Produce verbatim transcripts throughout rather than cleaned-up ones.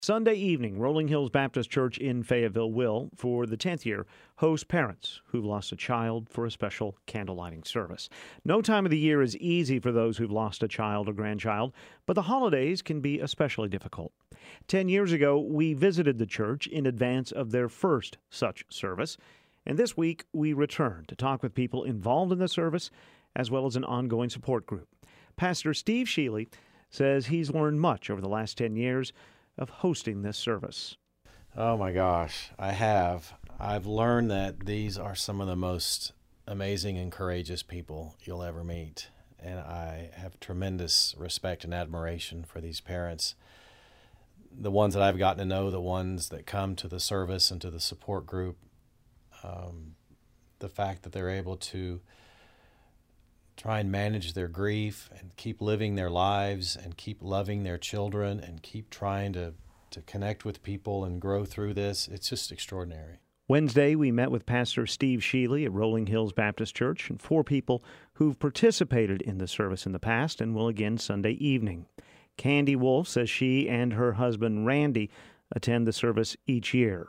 Sunday evening, Rolling Hills Baptist Church in Fayetteville will, for the tenth year, host parents who've lost a child for a special candlelighting service. No time of the year is easy for those who've lost a child or grandchild, but the holidays can be especially difficult. Ten years ago, we visited the church in advance of their first such service, and this week we return to talk with people involved in the service as well as an ongoing support group. Pastor Steve Sheely says he's learned much over the last ten years of hosting this service. Oh my gosh, I have. I've learned that these are some of the most amazing and courageous people you'll ever meet. And I have tremendous respect and admiration for these parents. The ones that I've gotten to know, the ones that come to the service and to the support group, um, the fact that they're able to try and manage their grief and keep living their lives and keep loving their children and keep trying to, to connect with people and grow through this. It's just extraordinary. Wednesday, we met with Pastor Steve Sheely at Rolling Hills Baptist Church and four people who've participated in the service in the past and will again Sunday evening. Candy Wolf says she and her husband Randy attend the service each year.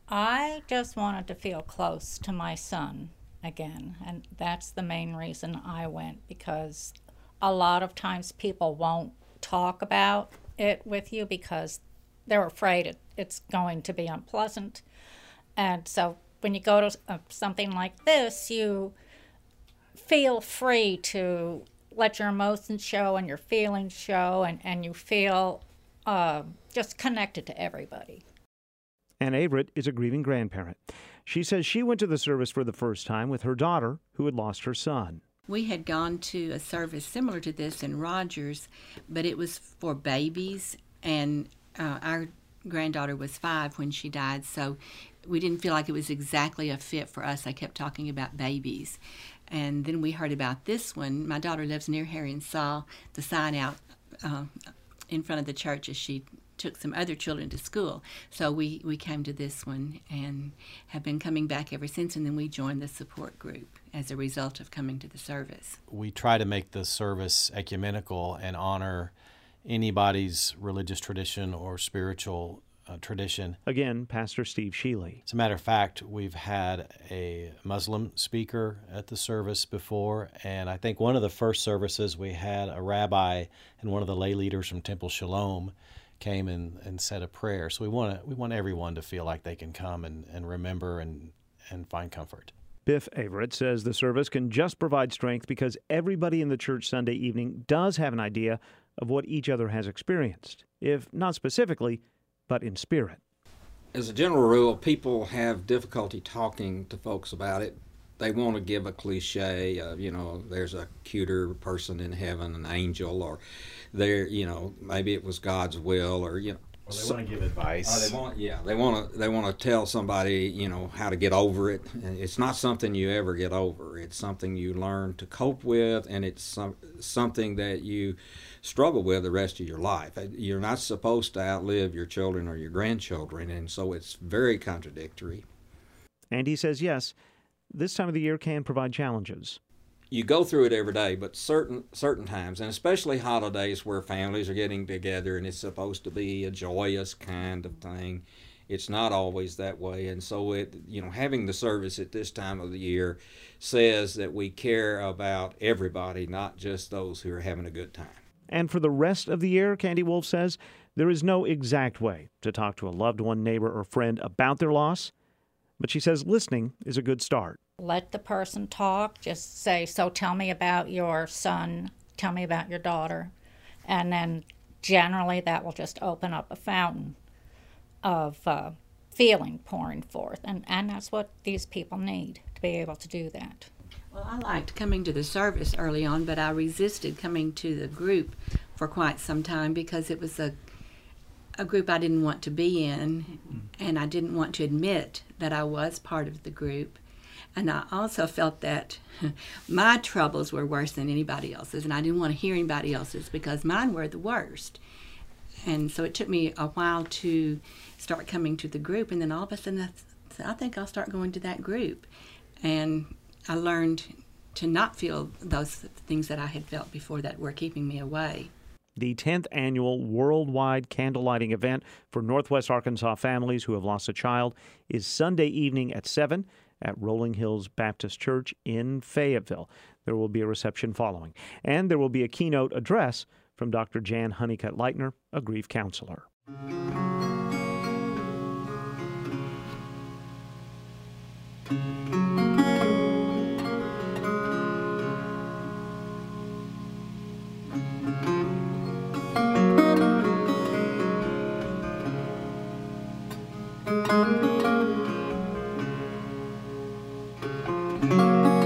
I just wanted to feel close to my son again, and that's the main reason I went, because a lot of times people won't talk about it with you because they're afraid it, it's going to be unpleasant. And so when you go to uh, something like this, you feel free to let your emotions show and your feelings show, and, and you feel uh, just connected to everybody. Ann Averett is a grieving grandparent. She says she went to the service for the first time with her daughter, who had lost her son. We had gone to a service similar to this in Rogers, but it was for babies, and uh, our granddaughter was five when she died, so we didn't feel like it was exactly a fit for us. I kept talking about babies. And then we heard about this one. My daughter lives near here and saw the sign out uh, in front of the church as she took some other children to school. So we, we came to this one and have been coming back ever since, and then we joined the support group as a result of coming to the service. We try to make the service ecumenical and honor anybody's religious tradition or spiritual uh, tradition. Again, Pastor Steve Sheely. As a matter of fact, we've had a Muslim speaker at the service before, and I think one of the first services we had a rabbi and one of the lay leaders from Temple Shalom came and, and said a prayer. So we want to, we want everyone to feel like they can come and, and remember and, and find comfort. Biff Averett says the service can just provide strength because everybody in the church Sunday evening does have an idea of what each other has experienced, if not specifically, but in spirit. As a general rule, people have difficulty talking to folks about it. They want to give a cliche, uh, you know, there's a cuter person in heaven, an angel, or there, you know, maybe it was God's will, or, you know. Well, they want to give advice. Uh, they want, yeah, they want to. They want to tell somebody, you know, how to get over it. And it's not something you ever get over. It's something you learn to cope with, and it's some, something that you struggle with the rest of your life. You're not supposed to outlive your children or your grandchildren, and so it's very contradictory. And he says yes, this time of the year can provide challenges. You go through it every day, but certain certain times, and especially holidays where families are getting together and it's supposed to be a joyous kind of thing, it's not always that way. And so it, you know, having the service at this time of the year says that we care about everybody, not just those who are having a good time. And for the rest of the year, Candy Wolf says, there is no exact way to talk to a loved one, neighbor, or friend about their loss, but she says listening is a good start. Let the person talk. Just say, so tell me about your son, tell me about your daughter. And then generally that will just open up a fountain of uh, feeling pouring forth. And, and that's what these people need, to be able to do that. Well, I liked coming to the service early on, but I resisted coming to the group for quite some time because it was a a group I didn't want to be in, and I didn't want to admit that I was part of the group. And I also felt that my troubles were worse than anybody else's, and I didn't want to hear anybody else's because mine were the worst. And so it took me a while to start coming to the group, and then all of a sudden I said, I think I'll start going to that group. And I learned to not feel those things that I had felt before that were keeping me away. The tenth annual worldwide candlelighting event for Northwest Arkansas families who have lost a child is Sunday evening at seven at Rolling Hills Baptist Church in Fayetteville. There will be a reception following, and there will be a keynote address from Doctor Jan Honeycutt-Leitner, a grief counselor. Thank you.